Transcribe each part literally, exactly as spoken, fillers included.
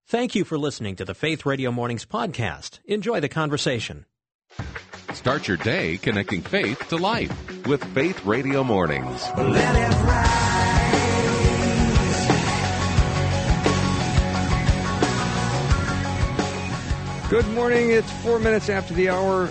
Thank you for listening to the Faith Radio Mornings podcast. Enjoy the conversation. Start your day connecting faith to life with Faith Radio Mornings. Let it rise. Good morning. It's four minutes after the hour,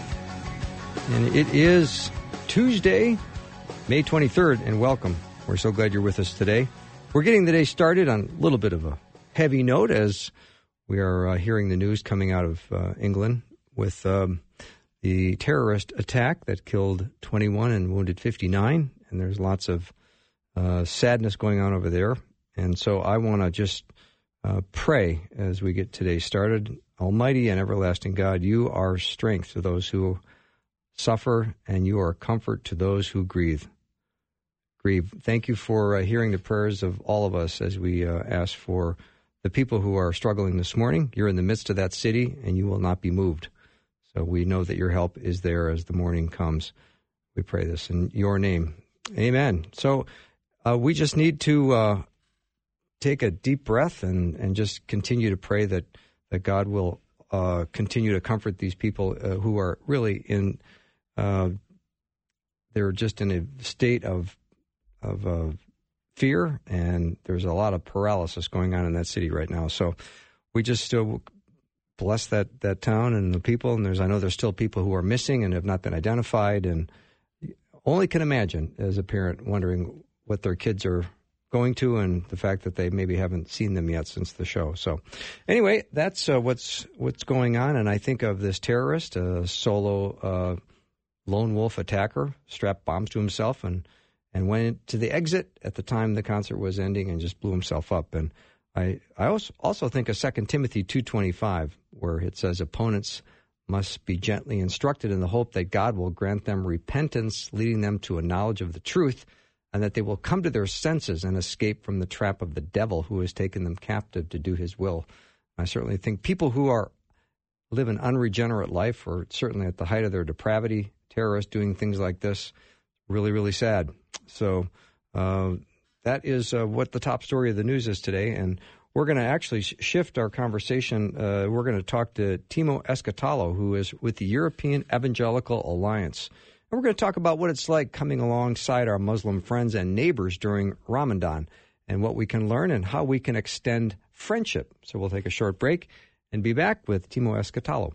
and it is Tuesday, May twenty-third, and welcome. We're so glad you're with us today. We're getting the day started on a little bit of a heavy note as we are uh, hearing the news coming out of uh, England with um, the terrorist attack that killed twenty-one and wounded fifty-nine, and there's lots of uh, sadness going on over there. And so I want to just uh, pray as we get today started. Almighty and everlasting God, you are strength to those who suffer, and you are comfort to those who grieve. Grieve. Thank you for uh, hearing the prayers of all of us as we uh, ask for the people who are struggling this morning. You're in the midst of that city, and you will not be moved. So we know that your help is there as the morning comes. We pray this in your name. Amen. So uh, we just need to uh, take a deep breath and, and just continue to pray that that God will uh, continue to comfort these people uh, who are really in, uh, they're just in a state of of uh, fear, and there's a lot of paralysis going on in that city right now. So we just uh, bless that, that town and the people, and there's I know there's still people who are missing and have not been identified, and only can imagine as a parent wondering what their kids are going to, and the fact that they maybe haven't seen them yet since the show. So anyway, that's uh, what's what's going on. And I think of this terrorist, a solo uh, lone wolf attacker, strapped bombs to himself and, and went to the exit at the time the concert was ending and just blew himself up. And I, I also, also think of Second Timothy two twenty-five, where it says opponents must be gently instructed in the hope that God will grant them repentance, leading them to a knowledge of the truth, and that they will come to their senses and escape from the trap of the devil who has taken them captive to do his will. I certainly think people who are live an unregenerate life, or certainly at the height of their depravity, terrorists doing things like this, really, really sad. So uh, that is uh, what the top story of the news is today, and we're going to actually sh- shift our conversation. Uh, we're going to talk to Timo Escatalo, who is with the European Evangelical Alliance. And we're going to talk about what it's like coming alongside our Muslim friends and neighbors during Ramadan, and what we can learn and how we can extend friendship. So we'll take a short break and be back with Timo Escatalo.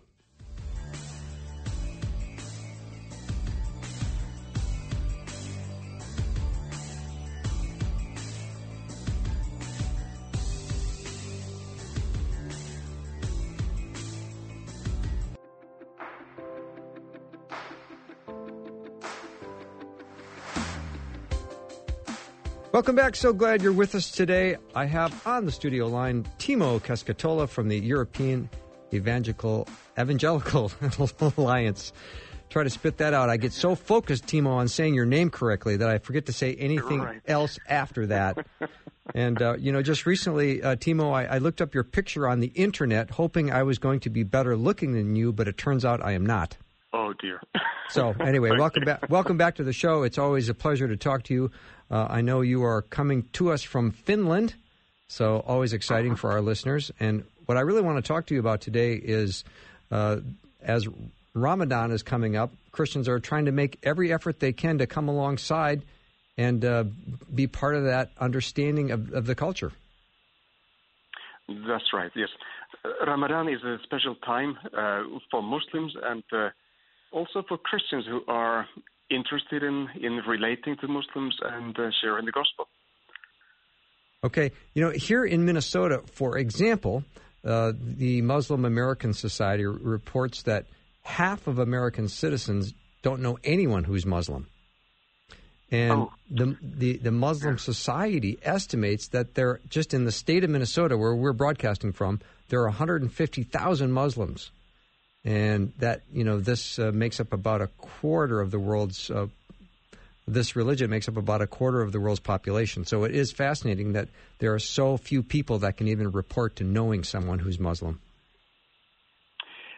Welcome back. So glad you're with us today. I have on the studio line Timo Escatalo from the European Evangelical Evangelical Alliance. Try to spit that out. I get so focused, Timo, on saying your name correctly that I forget to say anything right. else after that. And, uh, you know, just recently, uh, Timo, I, I looked up your picture on the Internet, hoping I was going to be better looking than you, but it turns out I am not. Oh, dear. So, anyway, welcome back. Welcome back to the show. It's always a pleasure to talk to you. Uh, I know you are coming to us from Finland, so always exciting for our listeners. And what I really want to talk to you about today is, uh, as Ramadan is coming up, Christians are trying to make every effort they can to come alongside and uh, be part of that understanding of, of the culture. That's right, yes. Uh, Ramadan is a special time uh, for Muslims and uh, also for Christians who are interested in, in relating to Muslims and uh, sharing the gospel. Okay. You know, here in Minnesota, for example, uh, the Muslim American Society reports that half of American citizens don't know anyone who's Muslim. And oh. the, the the Muslim Society estimates that there, just in the state of Minnesota, where we're broadcasting from, there are one hundred fifty thousand Muslims. And that, you know, this uh, makes up about a quarter of the world's, uh, this religion makes up about a quarter of the world's population. So it is fascinating that there are so few people that can even report to knowing someone who's Muslim.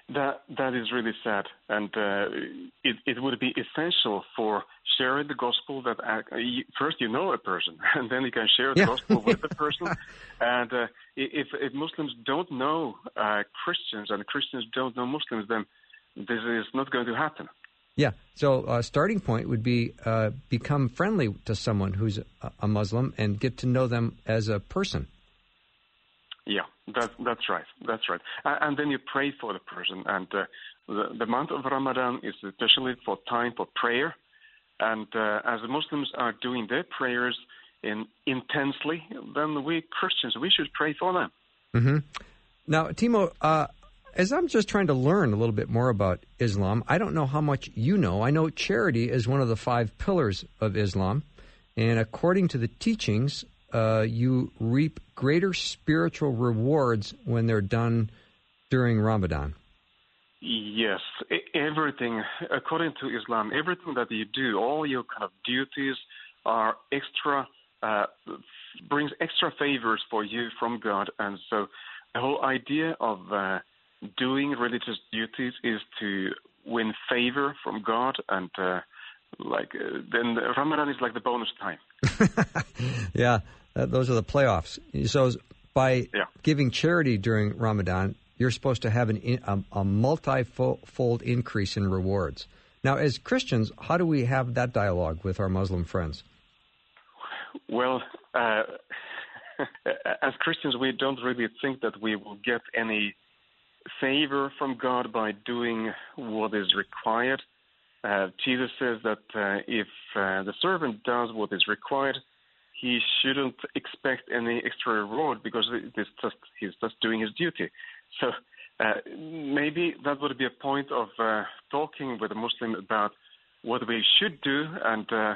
That that is really sad, and uh, it it would be essential for sharing the gospel that uh, first you know a person, and then you can share the yeah. gospel with the person. And uh, if if Muslims don't know uh, Christians and Christians don't know Muslims, then this is not going to happen. Yeah. So a uh, starting point would be uh, become friendly to someone who's a, a Muslim and get to know them as a person. Yeah, that, that's right. That's right. Uh, and then you pray for the person. And uh, the, the month of Ramadan is especially for time for prayer. And uh, as the Muslims are doing their prayers in, intensely, then we Christians, we should pray for them. Mm-hmm. Now, Timo, uh, as I'm just trying to learn a little bit more about Islam, I don't know how much you know. I know charity is one of the five pillars of Islam. And according to the teachings, uh, you reap greater spiritual rewards when they're done during Ramadan. Yes. Everything, according to Islam, everything that you do, all your kind of duties are extra, uh, brings extra favors for you from God. And so the whole idea of uh, doing religious duties is to win favor from God, and uh, like uh, then Ramadan is like the bonus time. yeah, uh, those are the playoffs. So by yeah. giving charity during Ramadan, you're supposed to have an in, a, a multi-fold increase in rewards. Now, as Christians, how do we have that dialogue with our Muslim friends? Well, uh, as Christians, we don't really think that we will get any favor from God by doing what is required. Uh, Jesus says that uh, if uh, the servant does what is required, he shouldn't expect any extra reward because it is just he's just doing his duty. So uh, maybe that would be a point of uh, talking with a Muslim about what we should do, and uh,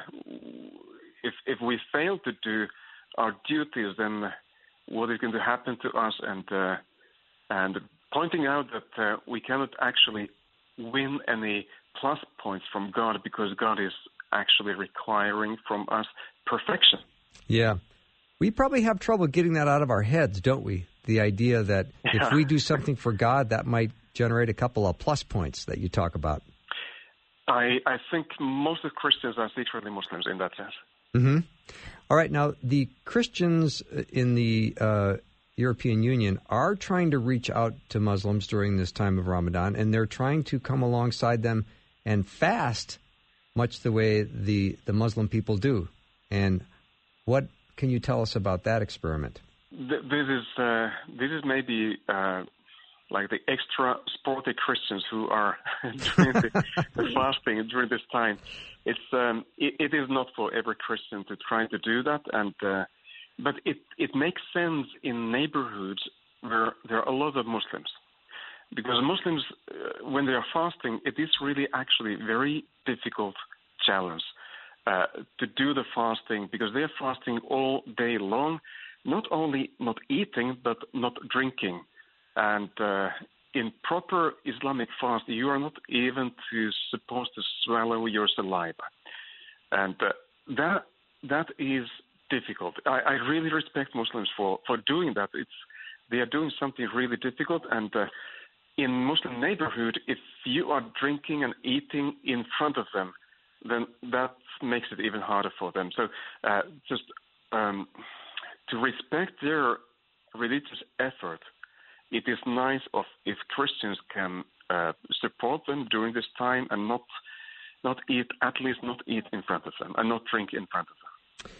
if if we fail to do our duties, then what is going to happen to us, and uh, and pointing out that uh, we cannot actually win any plus points from God because God is actually requiring from us perfection. Yeah. We probably have trouble getting that out of our heads, don't we? The idea that yeah. if we do something for God, that might generate a couple of plus points that you talk about. I, I think most of Christians are secretly Muslims in that sense. Mm-hmm. All right. Now, the Christians in the uh, European Union are trying to reach out to Muslims during this time of Ramadan, and they're trying to come alongside them and fast much the way the, the Muslim people do. And what can you tell us about that experiment? This is uh, this is maybe uh, like the extra sporty Christians who are doing the, the fasting during this time. It's um, it, it is not for every Christian to try to do that, and uh, but it it makes sense in neighborhoods where there are a lot of Muslims, because Muslims uh, when they are fasting, it is really actually very difficult challenge uh, to do the fasting because they are fasting all day long. Not only not eating, but not drinking. And uh, in proper Islamic fast, you are not even to, supposed to swallow your saliva. And uh, that that is difficult. I, I really respect Muslims for, for doing that. It's They are doing something really difficult. And uh, in Muslim neighborhood, if you are drinking and eating in front of them, then that makes it even harder for them. So uh, just... Um, To respect their religious effort, it is nice of if Christians can uh, support them during this time and not not eat, at least not eat in front of them and not drink in front of them.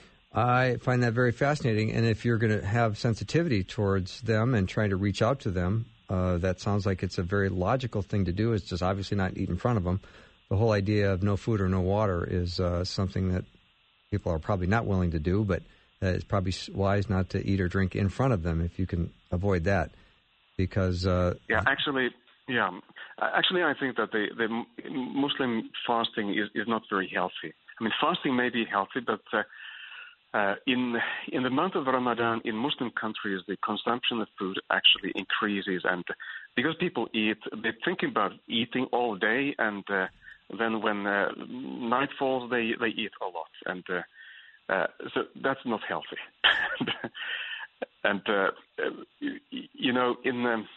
I find that very fascinating. And if you're going to have sensitivity towards them and trying to reach out to them, uh, that sounds like it's a very logical thing to do. It's just obviously not eat in front of them. The whole idea of no food or no water is uh, something that people are probably not willing to do, but Uh, it's probably wise not to eat or drink in front of them if you can avoid that, because uh, yeah, actually, yeah, actually, I think that the, the Muslim fasting is, is not very healthy. I mean, fasting may be healthy, but uh, uh, in in the month of Ramadan in Muslim countries, the consumption of food actually increases, and because people eat, they think about eating all day, and uh, then when uh, night falls, they they eat a lot, and uh, Uh, so that's not healthy. and, uh, you know, in um,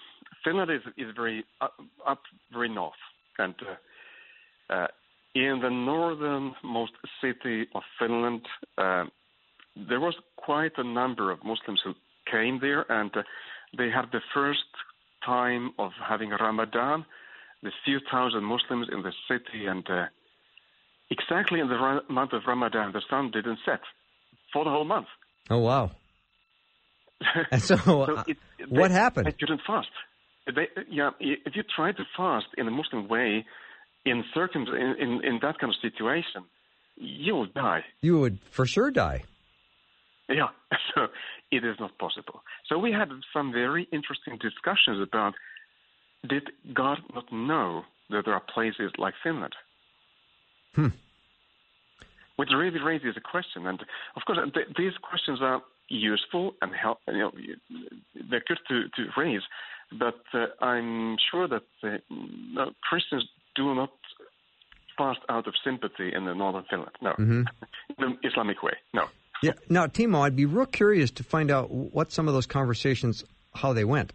Finland is is very up, up very north, and uh, uh, in the northernmost city of Finland, uh, there was quite a number of Muslims who came there, and uh, they had the first time of having Ramadan. The few thousand Muslims in the city, and uh, exactly in the ra- month of Ramadan, the sun didn't set for the whole month. Oh, wow. And so, so uh, it, what they, happened? They couldn't fast. They, yeah, if you try to fast in a Muslim way, in, circum- in, in, in that kind of situation, you will die. You would for sure die. Yeah, so it is not possible. So we had some very interesting discussions about, did God not know that there are places like Finland? Hmm. Which really raises a question. And, of course, th- these questions are useful and help, you know, they're good to, to raise, but uh, I'm sure that uh, no, Christians do not fast out of sympathy in the northern Finland, no. Mm-hmm. In the Islamic way, no. Yeah. Now, Timo, I'd be real curious to find out what some of those conversations, how they went.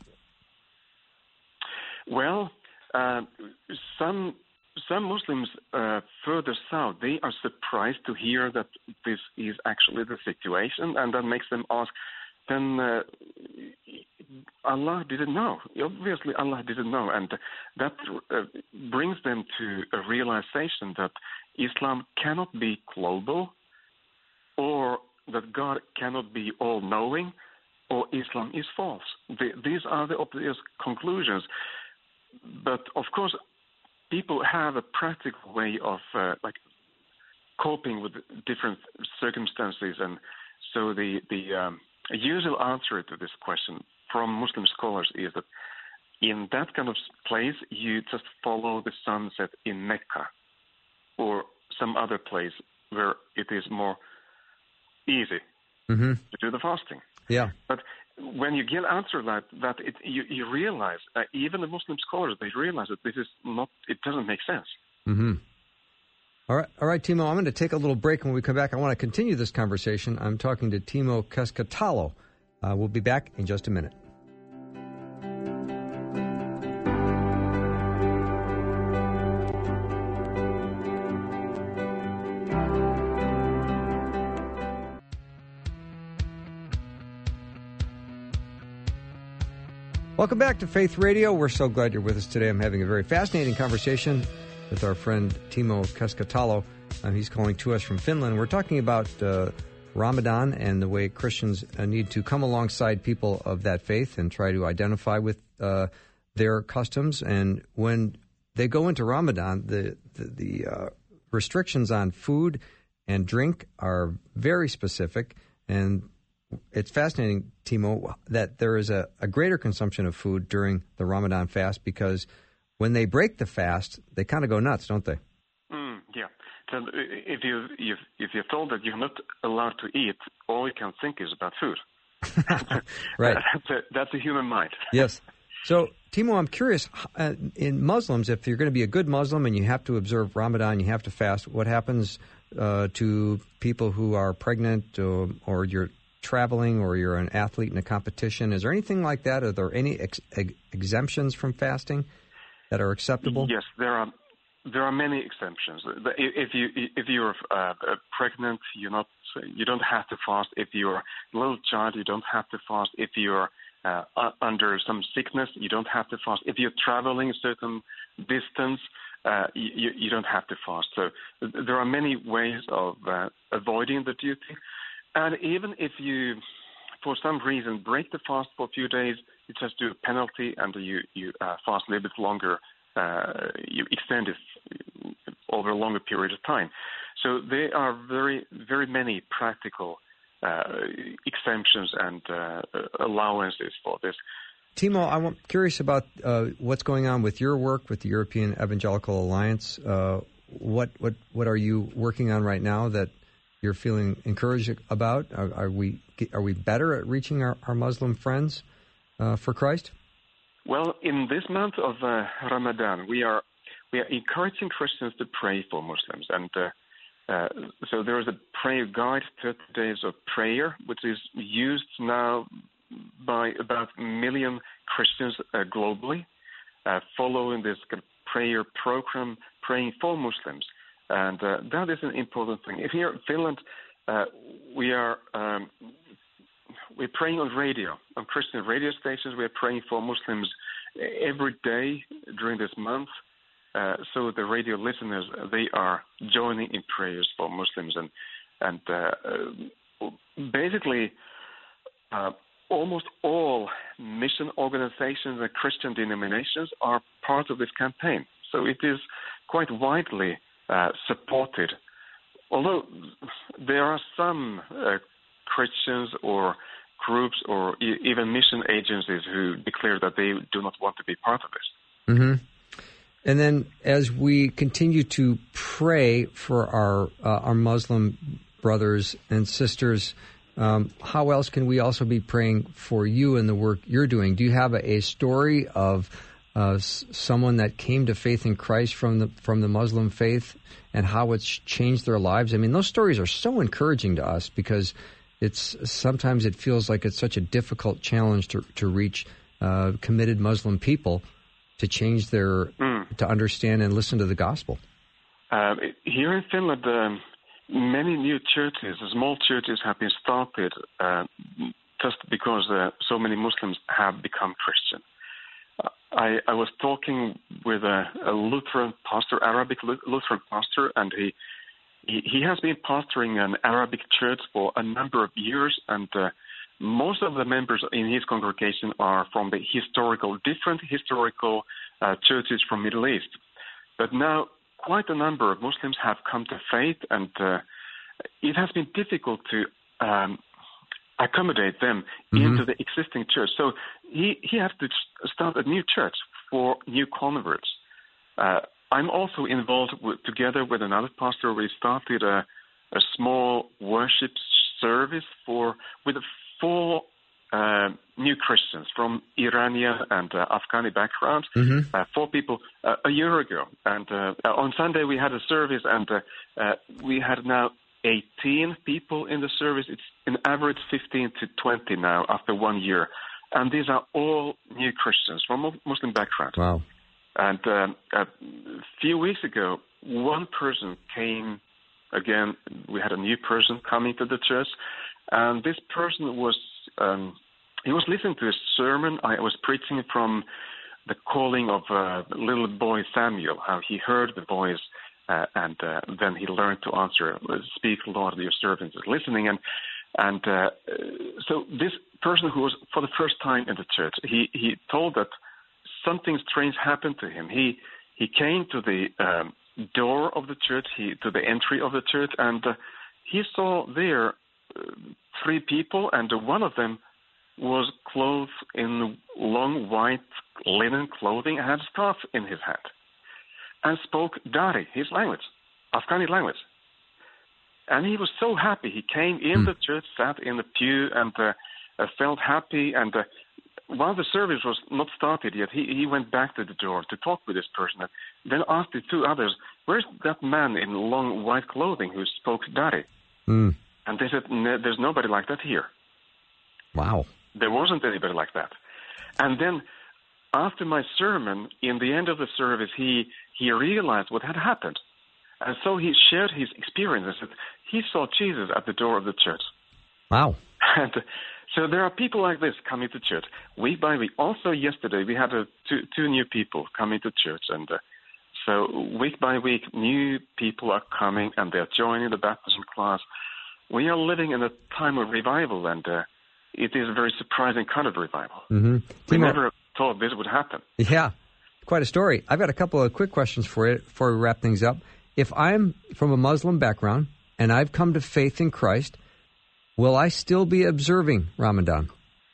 Well, uh, some some Muslims uh, further south, they are surprised to hear that this is actually the situation, and that makes them ask, then uh, Allah didn't know. Obviously, Allah didn't know, and that uh, brings them to a realization that Islam cannot be global, or that God cannot be all-knowing, or Islam is false. The, these are the obvious conclusions. But, of course, people have a practical way of, uh, like, coping with different circumstances. And so the, the um, usual answer to this question from Muslim scholars is that in that kind of place, you just follow the sunset in Mecca or some other place where it is more easy mm-hmm. to do the fasting. Yeah. But when you get an answer like that, it, you, you realize, uh, even the Muslim scholars, they realize that this is not, it doesn't make sense. Mm-hmm. All right, all right, Timo, I'm going to take a little break. When we come back, I want to continue this conversation. I'm talking to Timo Keskitalo. Uh, we'll be back in just a minute. Welcome back to Faith Radio. We're so glad you're with us today. I'm having a very fascinating conversation with our friend Timo Keskitalo. Uh, he's calling to us from Finland. We're talking about uh, Ramadan and the way Christians uh, need to come alongside people of that faith and try to identify with uh, their customs. And when they go into Ramadan, the the, the uh, restrictions on food and drink are very specific. And it's fascinating, Timo, that there is a, a greater consumption of food during the Ramadan fast because when they break the fast, they kind of go nuts, don't they? Mm, yeah. So if you if, if you're told that you're not allowed to eat, all you can think is about food. Right. That's a, that's a human mind. Yes. So, Timo, I'm curious, uh, in Muslims, if you're going to be a good Muslim and you have to observe Ramadan, you have to fast, what happens uh, to people who are pregnant or, or you're traveling or you're an athlete in a competition? Is there anything like that? Are there any ex- ex- exemptions from fasting that are acceptable? Yes, there are. There are many exemptions. If you if you're uh, pregnant, you're not. You don't have to fast. If you're a little child, you don't have to fast. If you're uh, under some sickness, you don't have to fast. If you're traveling a certain distance, uh, you, you don't have to fast. So there are many ways of uh, avoiding the duty. And even if you, for some reason, break the fast for a few days, you just do a penalty and you, you uh, fast a little bit longer. Uh, you extend it over a longer period of time. So there are very, very many practical uh, exemptions and uh, allowances for this. Timo, I'm curious about uh, what's going on with your work with the European Evangelical Alliance. Uh, what what what are you working on right now that you're feeling encouraged about? Are, are we are we better at reaching our, our Muslim friends uh, for Christ? Well, in this month of uh, Ramadan, we are we are encouraging Christians to pray for Muslims, and uh, uh, so there is a prayer guide, thirty days of prayer, which is used now by about a million Christians uh, globally, uh, following this kind of prayer program, praying for Muslims. And uh, that is an important thing. Here in Finland, uh, we are um, we're praying on radio, on Christian radio stations. We are praying for Muslims every day during this month. Uh, so the radio listeners, they are joining in prayers for Muslims. And, and uh, uh, basically, uh, almost all mission organizations and Christian denominations are part of this campaign. So it is quite widely uh, supported. Although there are some uh, Christians or groups or e- even mission agencies who declare that they do not want to be part of this. Mm-hmm. And then as we continue to pray for our uh, our Muslim brothers and sisters, um, how else can we also be praying for you and the work you're doing? Do you have a, a story of uh, s- someone that came to faith in Christ from the from the Muslim faith and how it's changed their lives? I mean, those stories are so encouraging to us because it's sometimes it feels like it's such a difficult challenge to to reach uh, committed Muslim people to change their, mm. to understand and listen to the gospel. Uh, here in Finland, um, many new churches, small churches have been started uh, just because uh, so many Muslims have become Christian. Uh, I, I was talking with a, a Lutheran pastor, Arabic Lutheran pastor, and he, he he has been pastoring an Arabic church for a number of years, and uh, most of the members in his congregation are from the historical, different historical uh, churches from Middle East. But now quite a number of Muslims have come to faith, and uh, it has been difficult to um, accommodate them mm-hmm. into the existing church. So he, he has to start a new church for new converts. Uh, I'm also involved with, together with another pastor. We started a, a small worship service for with a four uh, new Christians from Iranian and uh, Afghani backgrounds, mm-hmm. uh, four people uh, a year ago. And uh, on Sunday we had a service, and uh, uh, we had now eighteen people in the service. It's an average fifteen to twenty now after one year. And these are all new Christians from Muslim background. Wow. And um, a few weeks ago, one person came again. We had a new person coming to the church. And this person was, um, he was listening to a sermon I was preaching from the calling of uh, little boy Samuel, how he heard the voice uh, and uh, then he learned to answer, speak, Lord, your servant is listening. And and uh, so this person who was for the first time in the church, he, he told that something strange happened to him. He he came to the um, door of the church, he to the entry of the church, and uh, he saw there three people, and one of them was clothed in long white linen clothing and had a staff in his hand, and spoke Dari, his language, Afghani language. And he was so happy. He came in mm. the church, sat in the pew, and uh, uh, felt happy. And uh, while the service was not started yet, he, he went back to the door to talk with this person, and then asked the two others, "Where's that man in long white clothing who spoke Dari?" Mm. And they said, "There's nobody like that here." Wow. There wasn't anybody like that. And then after my sermon, in the end of the service, he, he realized what had happened. And so he shared his experiences. He saw Jesus at the door of the church. Wow. And so there are people like this coming to church week by week. Also yesterday, we had a, two, two new people coming to church. And uh, so week by week, new people are coming and they're joining the baptism class. We are living in a time of revival, and uh, it is a very surprising kind of revival. Mm-hmm. We never thought this would happen. Yeah, quite a story. I've got a couple of quick questions for you before we wrap things up. If I'm from a Muslim background and I've come to faith in Christ, will I still be observing Ramadan?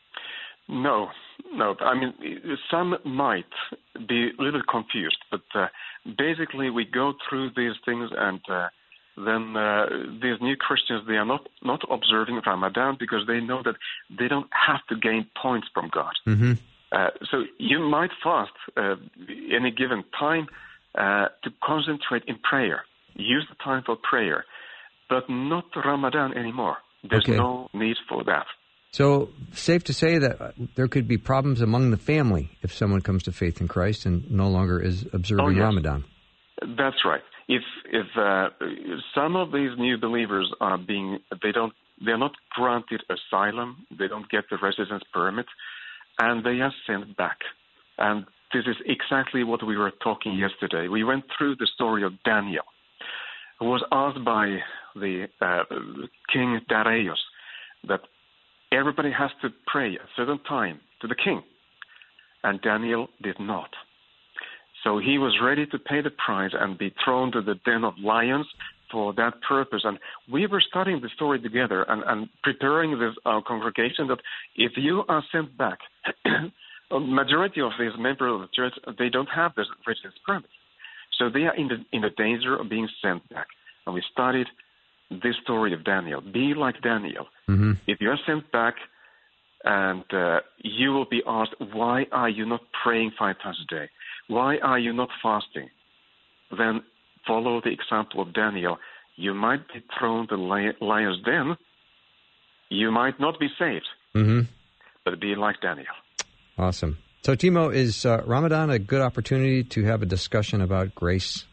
No, no. I mean, some might be a little confused, but uh, basically we go through these things, and uh, then uh, these new Christians, they are not, not observing Ramadan because they know that they don't have to gain points from God. Mm-hmm. Uh, so you might fast uh, any given time uh, to concentrate in prayer. Use the time for prayer, but not Ramadan anymore. There's okay. no need for that. So safe to say that there could be problems among the family if someone comes to faith in Christ and no longer is observing oh, yes. Ramadan. That's right. If if uh, some of these new believers are being, they don't, they're not granted asylum, they don't get the residence permit, and they are sent back. And this is exactly what we were talking yesterday. We went through the story of Daniel, who was asked by the uh, King Darius that everybody has to pray at a certain time to the king, and Daniel did not. So he was ready to pay the price and be thrown to the den of lions for that purpose. And we were studying the story together and, and preparing this our congregation that if you are sent back, a majority of these members of the church, they don't have this residence permit. So they are in the, in the danger of being sent back. And we studied this story of Daniel. Be like Daniel. Mm-hmm. If you are sent back and uh, you will be asked, why are you not praying five times a day? Why are you not fasting? Then follow the example of Daniel. You might be thrown to the lion's den. You might not be saved, mm-hmm. but be like Daniel. Awesome. So, Timo, is uh, Ramadan a good opportunity to have a discussion about grace?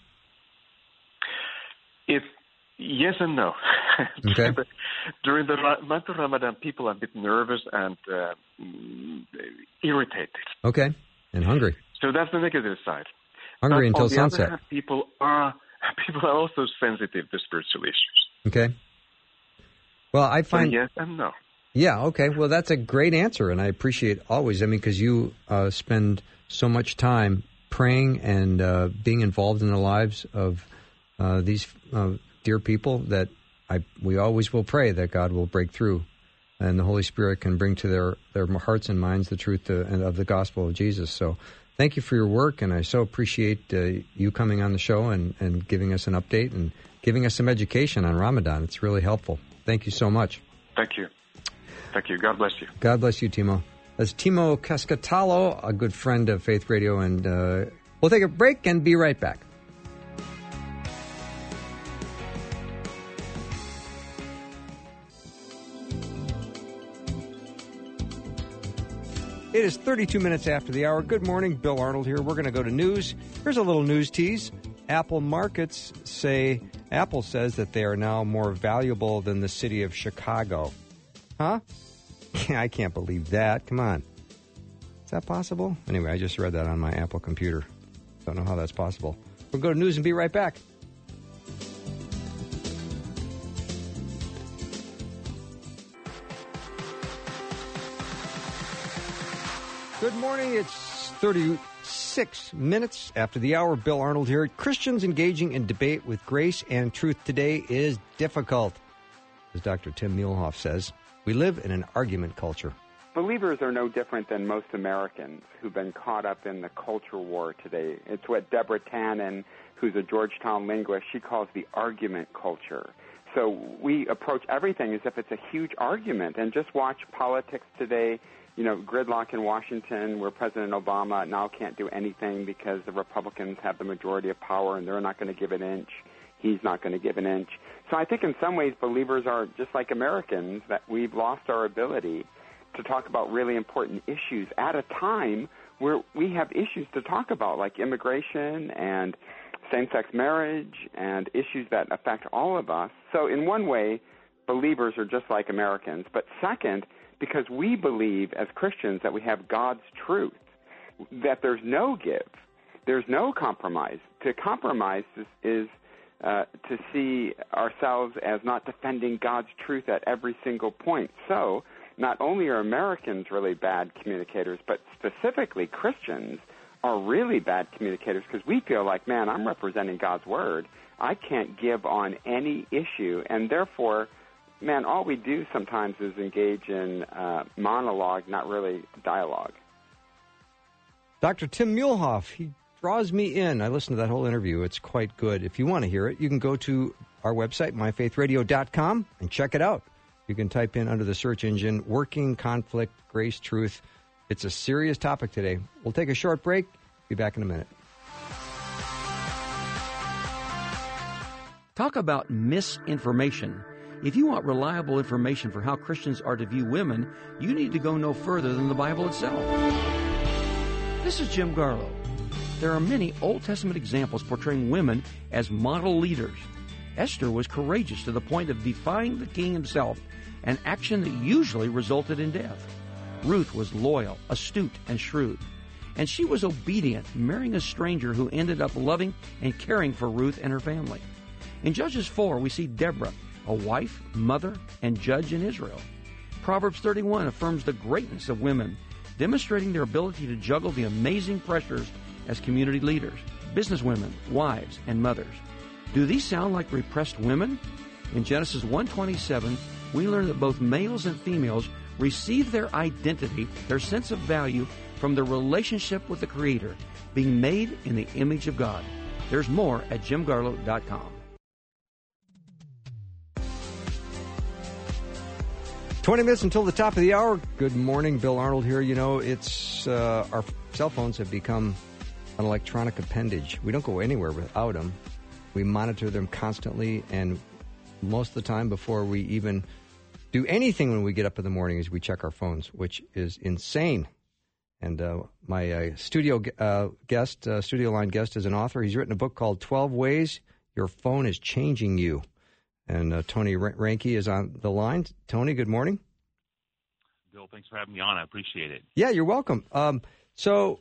If yes and no. Okay. During the month of Ramadan, people are a bit nervous and uh, irritated. Okay, and hungry. So that's the negative side. Hungry but until on the sunset. Other hand, people are people are also sensitive to spiritual issues. Okay. Well, I find so yes and no. Yeah. Okay. Well, that's a great answer, and I appreciate always. I mean, because you uh, spend so much time praying and uh, being involved in the lives of uh, these uh, dear people that I we always will pray that God will break through, and the Holy Spirit can bring to their, their hearts and minds the truth to, of the gospel of Jesus. So. Thank you for your work, and I so appreciate uh, you coming on the show and, and giving us an update and giving us some education on Ramadan. It's really helpful. Thank you so much. Thank you. Thank you. God bless you. God bless you, Timo. That's Timo Cascatello, a good friend of Faith Radio, and uh, we'll take a break and be right back. It is thirty-two minutes after the hour. Good morning. Bill Arnold here. We're going to go to news. Here's a little news tease. Apple markets say, Apple says that they are now more valuable than the city of Chicago. Huh? I can't believe that. Come on. Is that possible? Anyway, I just read that on my Apple computer. Don't know how that's possible. We'll go to news and be right back. Good morning. It's thirty-six minutes after the hour. Bill Arnold here. Christians engaging in debate with grace and truth today is difficult. As Doctor Tim Muehlhoff says, we live in an argument culture. Believers are no different than most Americans who've been caught up in the culture war today. It's what Deborah Tannen, who's a Georgetown linguist, she calls the argument culture. So we approach everything as if it's a huge argument. And just watch politics today. You know, gridlock in Washington where President Obama now can't do anything because the Republicans have the majority of power and they're not going to give an inch. He's not going to give an inch. So I think in some ways believers are just like Americans, that we've lost our ability to talk about really important issues at a time where we have issues to talk about, like immigration and same-sex marriage and issues that affect all of us. So in one way, believers are just like Americans. But second, because we believe as Christians that we have God's truth, that there's no give, there's no compromise. To compromise is, is uh, to see ourselves as not defending God's truth at every single point. So not only are Americans really bad communicators, but specifically Christians are really bad communicators because we feel like, man, I'm representing God's word. I can't give on any issue, and therefore, man, all we do sometimes is engage in uh, monologue, not really dialogue. Doctor Tim Muehlhoff, he draws me in. I listened to that whole interview. It's quite good. If you want to hear it, you can go to our website, my faith radio dot com, and check it out. You can type in under the search engine, Working Conflict, Grace, Truth. It's a serious topic today. We'll take a short break. Be back in a minute. Talk about misinformation. If you want reliable information for how Christians are to view women, you need to go no further than the Bible itself. This is Jim Garlow. There are many Old Testament examples portraying women as model leaders. Esther was courageous to the point of defying the king himself, an action that usually resulted in death. Ruth was loyal, astute, and shrewd. And she was obedient, marrying a stranger who ended up loving and caring for Ruth and her family. In Judges four, we see Deborah, a wife, mother, and judge in Israel. Proverbs thirty-one affirms the greatness of women, demonstrating their ability to juggle the amazing pressures as community leaders, businesswomen, wives, and mothers. Do these sound like repressed women? In Genesis one twenty-seven, we learn that both males and females receive their identity, their sense of value, from their relationship with the Creator, being made in the image of God. There's more at jim garlow dot com. twenty minutes until the top of the hour. Good morning, Bill Arnold here. You know, it's uh, our cell phones have become an electronic appendage. We don't go anywhere without them. We monitor them constantly, and most of the time before we even do anything when we get up in the morning is we check our phones, which is insane. And uh, my uh, studio uh, guest, uh, studio line guest, is an author. He's written a book called twelve Ways Your Phone is Changing You. And uh, Tony Reinke is on the line. Tony, good morning. Bill, thanks for having me on. I appreciate it. Yeah, you're welcome. Um, so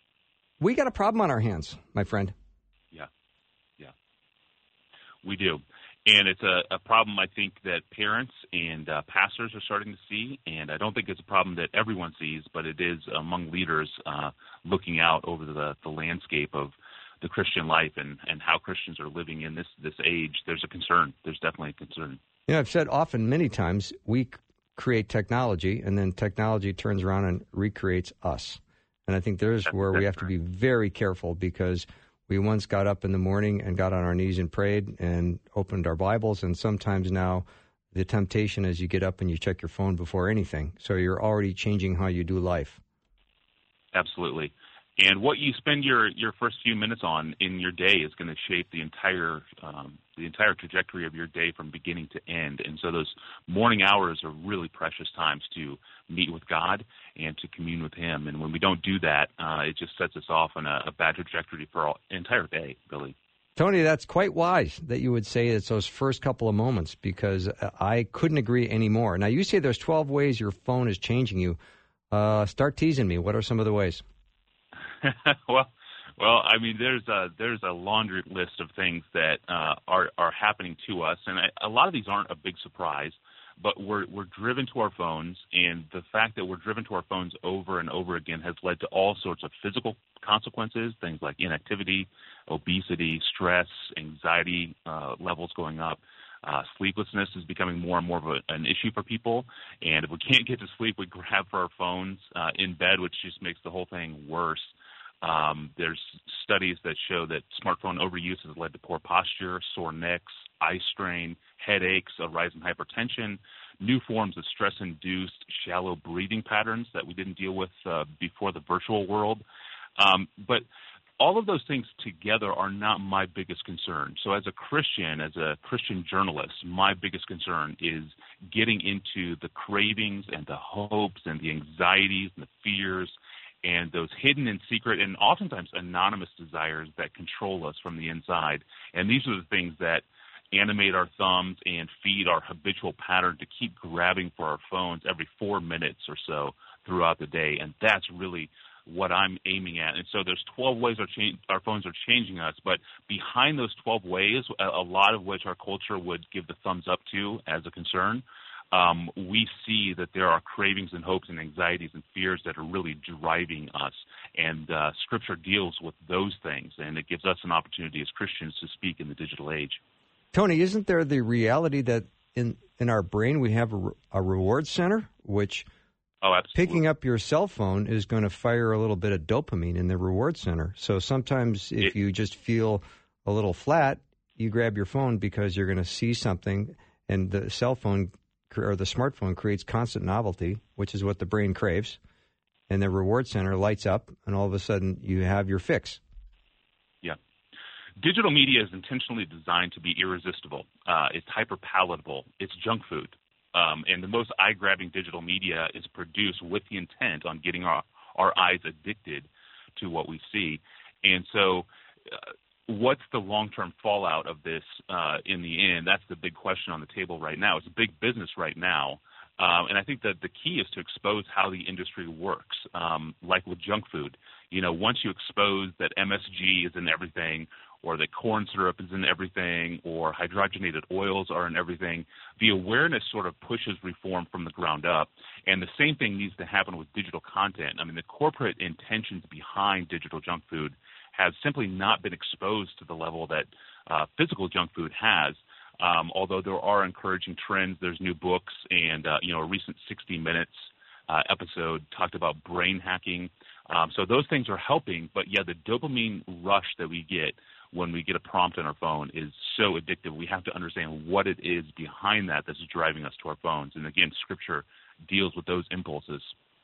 we got a problem on our hands, my friend. Yeah, yeah, we do. And it's a, a problem I think that parents and uh, pastors are starting to see, and I don't think it's a problem that everyone sees, but it is among leaders uh, looking out over the, the landscape of the Christian life and, and how Christians are living in this, this age. There's a concern. There's definitely a concern. You know, I've said often many times, we c- create technology, and then technology turns around and recreates us. And I think there's That's, where that's we have right. to be very careful, because we once got up in the morning and got on our knees and prayed and opened our Bibles, and sometimes now the temptation is you get up and you check your phone before anything. So you're already changing how you do life. Absolutely. And what you spend your, your first few minutes on in your day is going to shape the entire um, the entire trajectory of your day from beginning to end. And so those morning hours are really precious times to meet with God and to commune with Him. And when we don't do that, uh, it just sets us off on a, a bad trajectory for our entire day, really. Tony, that's quite wise that you would say it's those first couple of moments, because I couldn't agree anymore. Now, you say there's twelve ways your phone is changing you. Uh, start teasing me. What are some of the ways? well, well, I mean, there's a there's a laundry list of things that uh, are are happening to us, and I, a lot of these aren't a big surprise. But we're we're driven to our phones, and the fact that we're driven to our phones over and over again has led to all sorts of physical consequences, things like inactivity, obesity, stress, anxiety uh, levels going up. Uh, sleeplessness is becoming more and more of a, an issue for people, and if we can't get to sleep, we grab for our phones uh, in bed, which just makes the whole thing worse. Um, there's studies that show that smartphone overuse has led to poor posture, sore necks, eye strain, headaches, a rise in hypertension, new forms of stress-induced shallow breathing patterns that we didn't deal with uh, before the virtual world. Um, but all of those things together are not my biggest concern. So as a Christian, as a Christian journalist, my biggest concern is getting into the cravings and the hopes and the anxieties and the fears and those hidden and secret and oftentimes anonymous desires that control us from the inside. And these are the things that animate our thumbs and feed our habitual pattern to keep grabbing for our phones every four minutes or so throughout the day. And that's really what I'm aiming at. And so there's twelve ways our, cha- our phones are changing us, but behind those twelve ways, a, a lot of which our culture would give the thumbs up to as a concern, um, we see that there are cravings and hopes and anxieties and fears that are really driving us. And uh, Scripture deals with those things, and it gives us an opportunity as Christians to speak in the digital age. Tony, isn't there the reality that in, in our brain we have a, a reward center, which oh, absolutely. Picking up your cell phone is going to fire a little bit of dopamine in the reward center. So sometimes if it, you just feel a little flat, you grab your phone because you're going to see something, and the cell phone or the smartphone creates constant novelty, which is what the brain craves, and the reward center lights up, and all of a sudden you have your fix. Yeah. digital media is intentionally designed to be irresistible. Uh, it's hyper-palatable. It's junk food. Um, and the most eye-grabbing digital media is produced with the intent on getting our, our eyes addicted to what we see. And so uh, what's the long-term fallout of this uh, in the end? That's the big question on the table right now. It's a big business right now. Um, and I think that the key is to expose how the industry works, um, like with junk food. You know, once you expose that M S G is in everything, or that corn syrup is in everything, or hydrogenated oils are in everything, the awareness sort of pushes reform from the ground up. And the same thing needs to happen with digital content. I mean, the corporate intentions behind digital junk food have simply not been exposed to the level that uh, physical junk food has. Um, although there are encouraging trends, there's new books, and uh, you know, a recent sixty minutes uh, episode talked about brain hacking. Um, so those things are helping, but yeah, the dopamine rush that we get when we get a prompt on our phone is so addictive. We have to understand what it is behind that that's driving us to our phones. And again, Scripture deals with those impulses.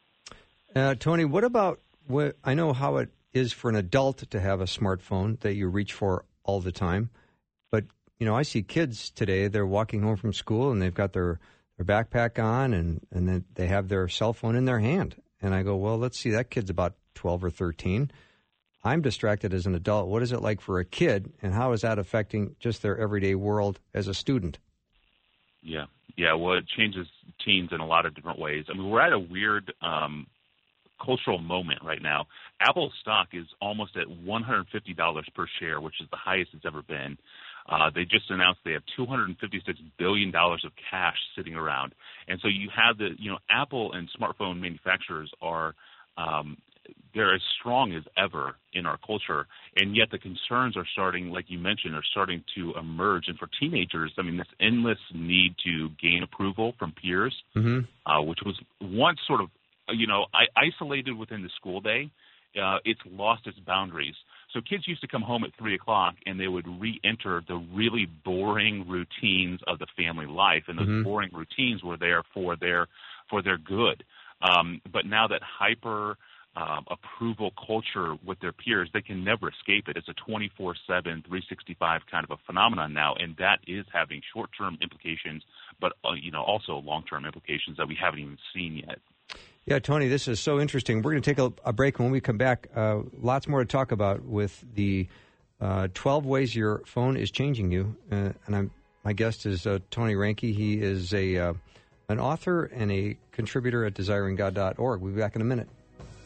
Uh, Tony, what about what I know how it is for an adult to have a smartphone that you reach for all the time, but you know, I see kids today, they're walking home from school and they've got their, their backpack on and, and then they have their cell phone in their hand. And I go, well, let's see, that kid's about twelve or thirteen. I'm distracted as an adult. What is it like for a kid, and how is that affecting just their everyday world as a student? Yeah, yeah, well, it changes teens in a lot of different ways. I mean, we're at a weird um, cultural moment right now. Apple stock is almost at one hundred fifty dollars per share, which is the highest it's ever been. Uh, they just announced they have two hundred fifty-six billion dollars of cash sitting around. And so you have the, you know, Apple and smartphone manufacturers are, um, they're as strong as ever in our culture. And yet the concerns are starting, like you mentioned, are starting to emerge. And for teenagers, I mean, this endless need to gain approval from peers, mm-hmm. uh, which was once sort of, you know, I, isolated within the school day, uh, it's lost its boundaries. So kids used to come home at three o'clock and they would re-enter the really boring routines of the family life, and those mm-hmm. boring routines were there for their for their good. Um, but now that hyper um, approval culture with their peers, they can never escape it. It's a twenty-four seven, three sixty-five kind of a phenomenon now, and that is having short-term implications, but uh, you know, also long-term implications that we haven't even seen yet. Yeah, Tony, this is so interesting. We're going to take a, a break. When we come back, uh, lots more to talk about with the uh, twelve ways your phone is changing you. Uh, and I'm, my guest is uh, Tony Reinke. He is a uh, an author and a contributor at desiring god dot org. We'll be back in a minute.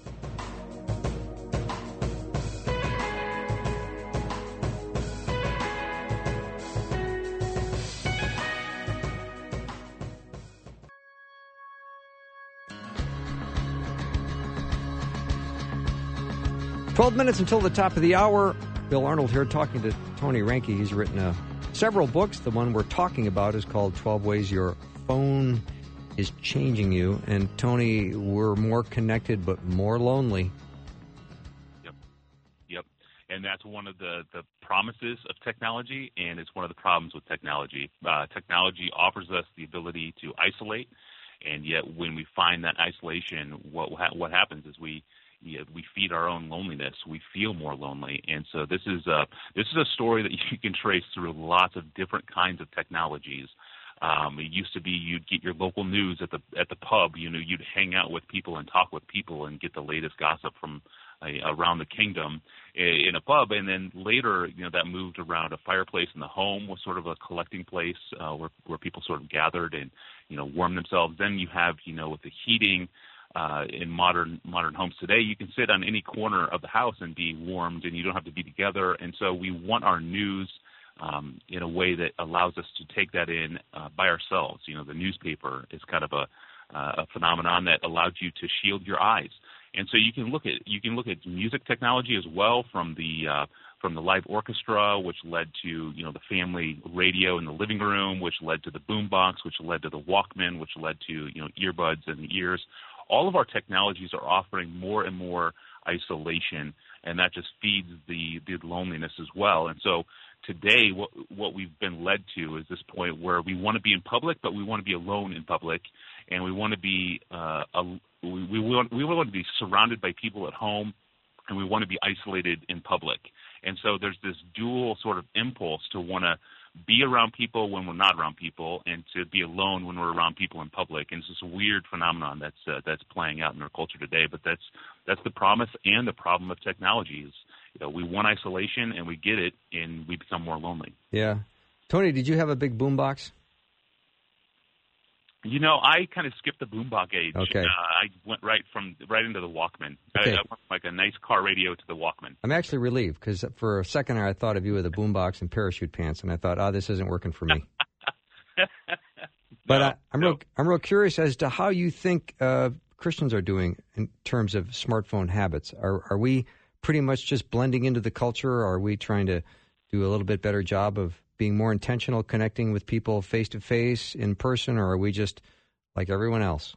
twelve minutes until the top of the hour. Bill Arnold here talking to Tony Reinke. He's written uh, several books. The one we're talking about is called twelve Ways Your Phone is Changing You. And, Tony, we're more connected but more lonely. Yep. Yep. And that's one of the, the promises of technology, and it's one of the problems with technology. Uh, technology offers us the ability to isolate, and yet when we find that isolation, what what happens is we Yeah, we feed our own loneliness. We feel more lonely, and so this is a this is a story that you can trace through lots of different kinds of technologies. Um, it used to be you'd get your local news at the at the pub. You know, you'd hang out with people and talk with people and get the latest gossip from uh, around the kingdom in a pub. And then later, you know, that moved around a fireplace in the home was sort of a collecting place uh, where where people sort of gathered and you know warmed themselves. Then you have you know with the heating. Uh, in modern modern homes today, you can sit on any corner of the house and be warmed, and you don't have to be together. And so we want our news um, in a way that allows us to take that in uh, by ourselves. You know, the newspaper is kind of a, uh, a phenomenon that allows you to shield your eyes. And so you can look at you can look at music technology as well, from the uh, from the live orchestra, which led to you know the family radio in the living room, which led to the boombox, which led to the Walkman, which led to you know earbuds in the ears. All of our technologies are offering more and more isolation, and that just feeds the, the loneliness as well. And so today what, what we've been led to is this point where we want to be in public, but we want to be alone in public, and we want to be uh, a, we, we, want, we want to be surrounded by people at home, and we want to be isolated in public. And so there's this dual sort of impulse to want to be around people when we're not around people, and to be alone when we're around people in public. And it's this weird phenomenon that's uh, that's playing out in our culture today. But that's that's the promise and the problem of technology is, you know, we want isolation and we get it, and we become more lonely. Yeah. Tony, did you have a big boombox? You know, I kind of skipped the boombox age. Okay. Uh, I went right from right into the Walkman. Okay. I, I went from like a nice car radio to the Walkman. I'm actually relieved because for a second there I thought of you with a boombox and parachute pants, and I thought, oh, this isn't working for me. But no, I, I'm no. real, I'm real curious as to how you think uh, Christians are doing in terms of smartphone habits. Are are we pretty much just blending into the culture, or are we trying to do a little bit better job of being more intentional, connecting with people face-to-face, in person, or are we just like everyone else?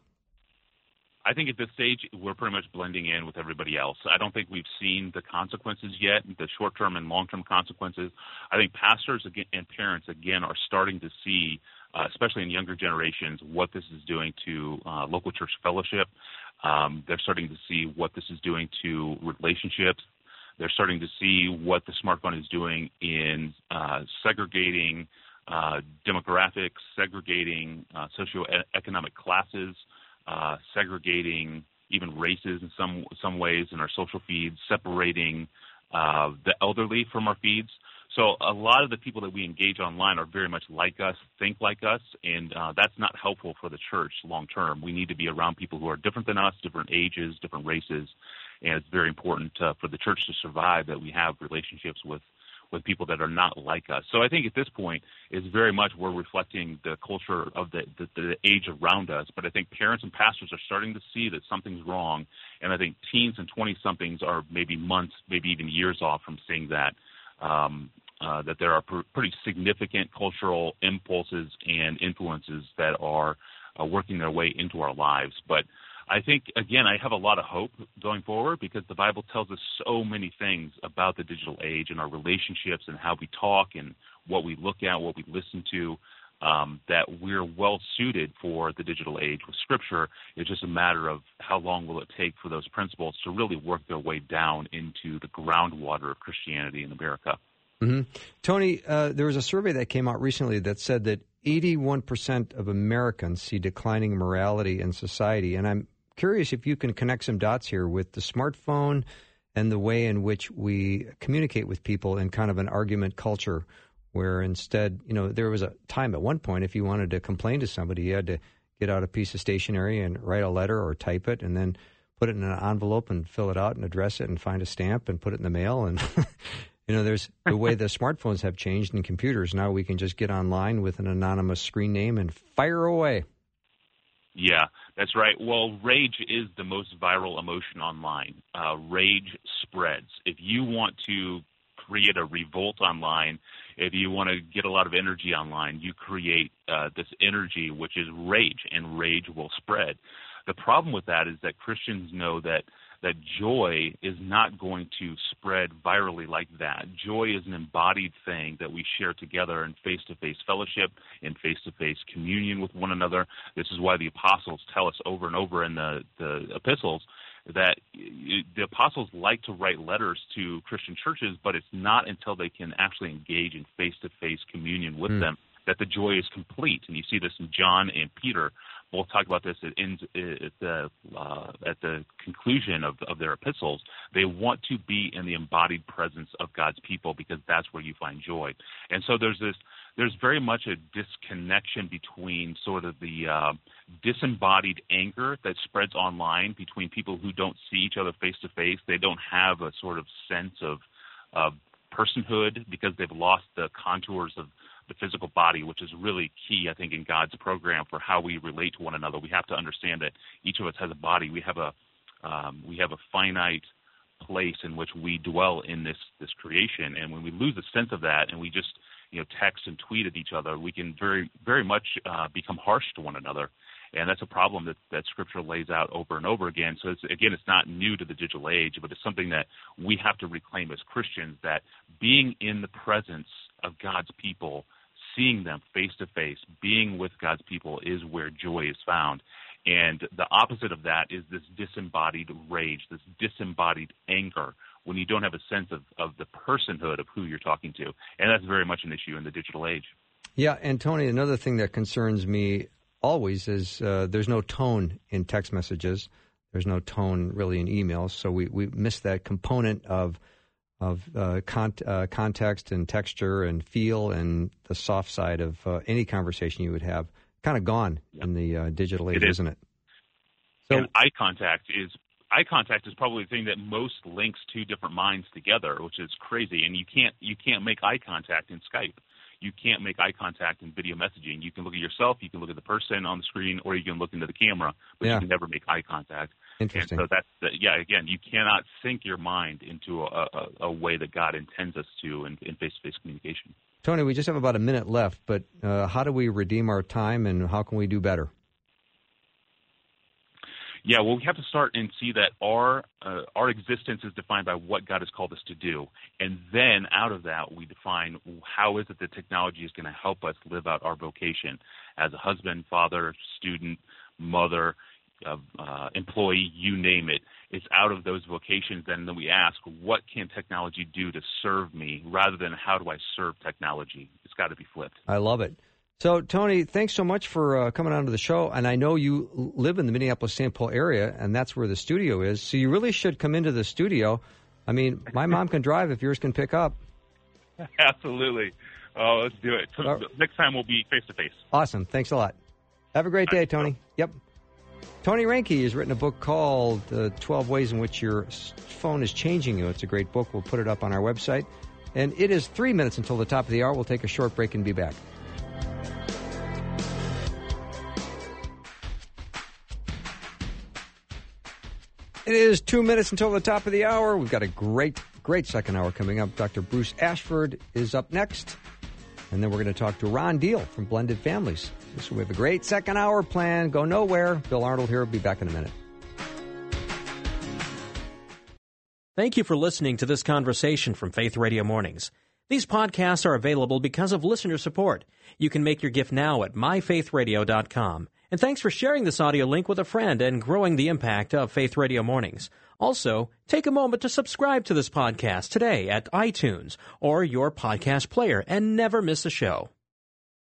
I think at this stage, we're pretty much blending in with everybody else. I don't think we've seen the consequences yet, the short-term and long-term consequences. I think pastors and parents, again, are starting to see, uh, especially in younger generations, what this is doing to uh, local church fellowship. Um, they're starting to see what this is doing to relationships. They're starting to see what the smartphone is doing in uh, segregating uh, demographics, segregating uh, socioeconomic classes, uh, segregating even races in some some ways in our social feeds, separating uh, the elderly from our feeds. So a lot of the people that we engage online are very much like us, think like us, and uh, that's not helpful for the church long term. We need to be around people who are different than us, different ages, different races, and it's very important uh, for the church to survive that we have relationships with, with people that are not like us. So I think at this point is very much we're reflecting the culture of the, the, the age around us, but I think parents and pastors are starting to see that something's wrong, and I think teens and twenty-somethings are maybe months, maybe even years off from seeing that. Um, Uh, that there are pr- pretty significant cultural impulses and influences that are uh, working their way into our lives. But I think, again, I have a lot of hope going forward because the Bible tells us so many things about the digital age and our relationships and how we talk and what we look at, what we listen to, um, that we're well suited for the digital age with Scripture. It's just a matter of how long will it take for those principles to really work their way down into the groundwater of Christianity in America. Mm-hmm. Tony, uh, there was a survey that came out recently that said that eighty-one percent of Americans see declining morality in society. And I'm curious if you can connect some dots here with the smartphone and the way in which we communicate with people in kind of an argument culture, where instead, you know, there was a time at one point if you wanted to complain to somebody, you had to get out a piece of stationery and write a letter or type it and then put it in an envelope and fill it out and address it and find a stamp and put it in the mail. And you know, there's the way the smartphones have changed and computers. Now we can just get online with an anonymous screen name and fire away. Yeah, that's right. Well, rage is the most viral emotion online. Uh, rage spreads. If you want to create a revolt online, if you want to get a lot of energy online, you create uh, this energy, which is rage, and rage will spread. The problem with that is that Christians know that that joy is not going to spread virally like that. Joy is an embodied thing that we share together in face-to-face fellowship, in face-to-face communion with one another. This is why the apostles tell us over and over in the, the epistles that the apostles like to write letters to Christian churches, but it's not until they can actually engage in face-to-face communion with mm. them that the joy is complete. And you see this in John and Peter. We'll talk about this at, in, at the uh, at the conclusion of, of their epistles. They want to be in the embodied presence of God's people because that's where you find joy. And so there's this there's very much a disconnection between sort of the uh, disembodied anger that spreads online between people who don't see each other face to face. They don't have a sort of sense of of personhood because they've lost the contours of the physical body, which is really key, I think, in God's program for how we relate to one another. We have to understand that each of us has a body. We have a um, we have a finite place in which we dwell in this this creation, and when we lose a sense of that, and we just you know text and tweet at each other, we can very very much uh, become harsh to one another, and that's a problem that that Scripture lays out over and over again. So it's, again, it's not new to the digital age, but it's something that we have to reclaim as Christians. That being in the presence of God's people, seeing them face to face, being with God's people is where joy is found. And the opposite of that is this disembodied rage, this disembodied anger, when you don't have a sense of, of the personhood of who you're talking to. And that's very much an issue in the digital age. Yeah, and Tony, another thing that concerns me always is uh, there's no tone in text messages. There's no tone really in emails. So we, we miss that component of of uh, con- uh, context and texture and feel and the soft side of uh, any conversation you would have. Kind of gone yep. in the uh, digital age, it is. isn't it? So, and eye contact is eye contact is probably the thing that most links two different minds together, which is crazy. And you can't you can't make eye contact in Skype. You can't make eye contact in video messaging. You can look at yourself, you can look at the person on the screen, or you can look into the camera, but yeah. you can never make eye contact. Interesting. And so that's the, yeah. Again, you cannot sync your mind into a, a, a way that God intends us to in, in face-to-face communication. Tony, we just have about a minute left, but uh, how do we redeem our time, and how can we do better? Yeah, well, we have to start and see that our uh, our existence is defined by what God has called us to do. And then out of that, we define how is it that technology is going to help us live out our vocation as a husband, father, student, mother, uh, uh, employee, you name it. It's out of those vocations then that we ask, what can technology do to serve me rather than how do I serve technology? It's got to be flipped. I love it. So, Tony, thanks so much for uh, coming on to the show. And I know you live in the Minneapolis-Saint Paul area, and that's where the studio is. So you really should come into the studio. I mean, my mom can drive if yours can pick up. Absolutely. Oh, let's do it. So right. Next time we'll be face-to-face. Awesome. Thanks a lot. Have a great day, Tony. Yep. Tony Reinke has written a book called uh, twelve Ways in Which Your Phone is Changing You. It's a great book. We'll put it up on our website. And it is three minutes until the top of the hour. We'll take a short break and be back. It is two minutes until the top of the hour. We've got a great, great second hour coming up. Doctor Bruce Ashford is up next. And then we're going to talk to Ron Deal from Blended Families. So we have a great second hour planned. Go nowhere. Bill Arnold here. Will be back in a minute. Thank you for listening to this conversation from Faith Radio Mornings. These podcasts are available because of listener support. You can make your gift now at my faith radio dot com. And thanks for sharing this audio link with a friend and growing the impact of Faith Radio Mornings. Also, take a moment to subscribe to this podcast today at iTunes or your podcast player and never miss a show.